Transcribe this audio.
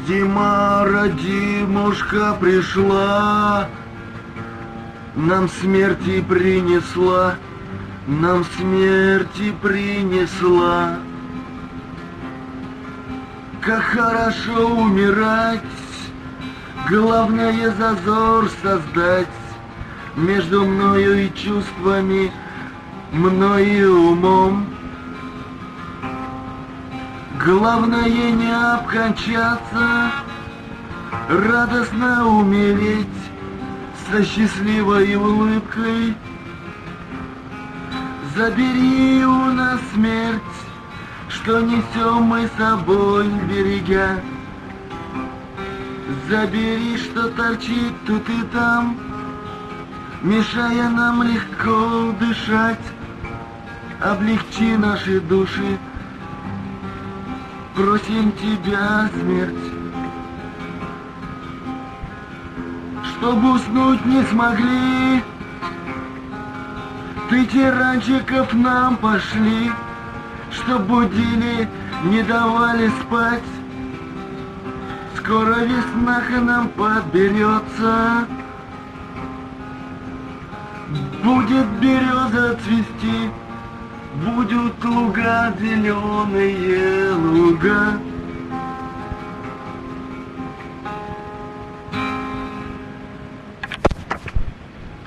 Зима, родимушка, пришла, нам смерти принесла, нам смерти принесла. Как хорошо умирать, главное зазор создать между мною и чувствами, мной и умом. Главное не обкончаться, радостно умереть со счастливой улыбкой. Забери у нас смерть, что несем мы с собой, берега. Забери, что торчит тут и там, мешая нам легко дышать. Облегчи наши души, просим тебя, смерть. Чтобы уснуть не смогли, ты тиранчиков нам пошли, что будили, не давали спать. Скоро весна к нам подберется, будет береза цвести, будут луга, зеленые луга.